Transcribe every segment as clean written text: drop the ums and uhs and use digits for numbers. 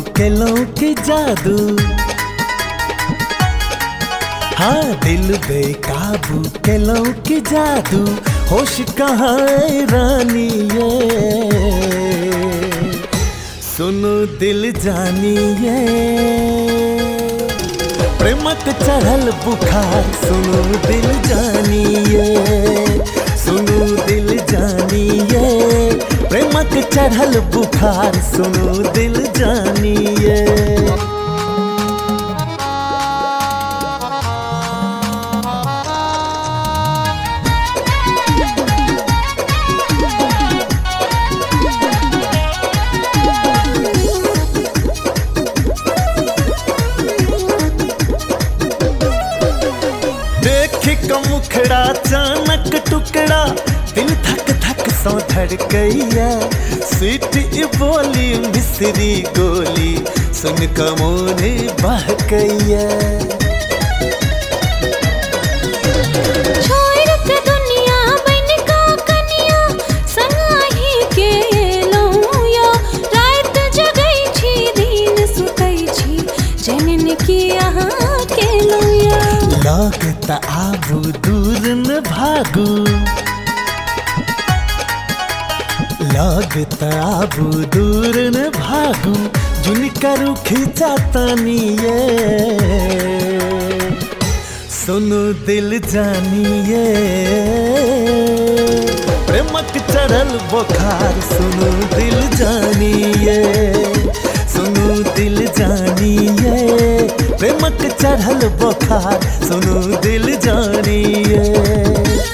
केलों की जादू, हाँ दिल बेकाबू केलों की जादू, होश कहाँ है रानी ये, सुनो दिल जानिए प्रेमक चढ़ल बुखार, सुनो दिल जानिए, सुनो दिल जानिए प्रेमक चढ़ल बुखार, सुनो दिल जानिए। मुखड़ा चानक टुकड़ा, दिल धक धक सौ धड़कैया, स्वीट बोली मिसरी गोली, सुन कमोने बहकैया। छोड़ के दुनिया बन का कनिया, संगाही के लौया, रात जगई छी दिन सुतई छी, जनन की यहाँ के लौया। लागत आबू दूर न भागू, लागत आबू दूर न भागू, जुन करू खींचा तानिए, सुनो दिल जानिए प्रेमक चढ़ल बुखार, सुनो दिल जानिए, सुनो दिल जानिए प्रेमक चढ़ल बुखार, सुनो दिल जानिए।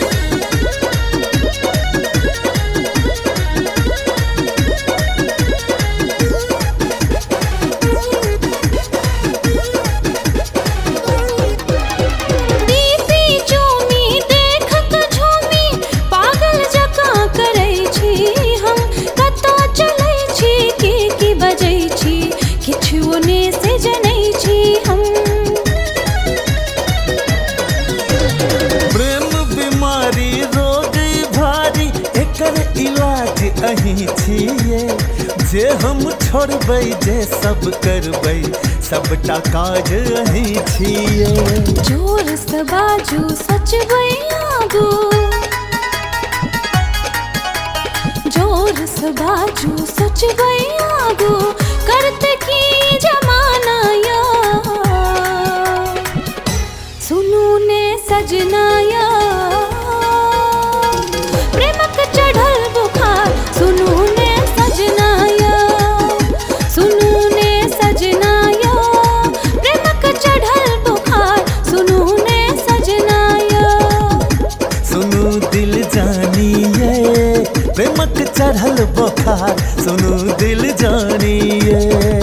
इलाज अही छिए, जे हम छोड़बै जे सब करबै, सबटा काज अही छिए। जोर से बाजू सचबै आगू, जोर से बाजू सचबै आगू, करते की जमाना या, सुनू ने सजना या प्रेमक चढ़ल बुखार, सुनू ने सजना या, सुनू ने सजना या प्रेमक चढ़ल बुखार, सुनू ने सजना या। सुनो दिल जानिए प्रेमक चढ़ल बुखार, सुनो दिल जानिए।